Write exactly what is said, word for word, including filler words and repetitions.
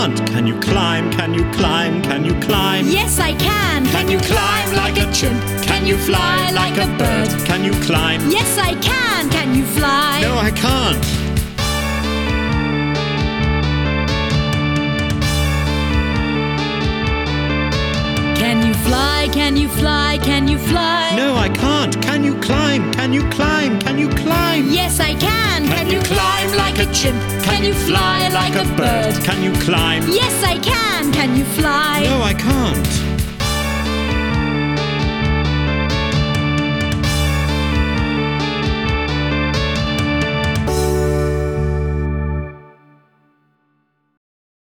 can't. Can you climb? Can you climb? Can you climb? Yes, I can. Can you climb like a chimp? Can you fly like a bird? Can you climb? Yes, I can. Can you fly? No, I can't. Can you fly? Can you fly? Can you fly? No, I can't. Can you climb? Can you climb? Can you climb? Yes, I can. Can you climb like a chimp? Can you fly like a bird? Can you climb? Yes, I can. Can you fly? No, I can't.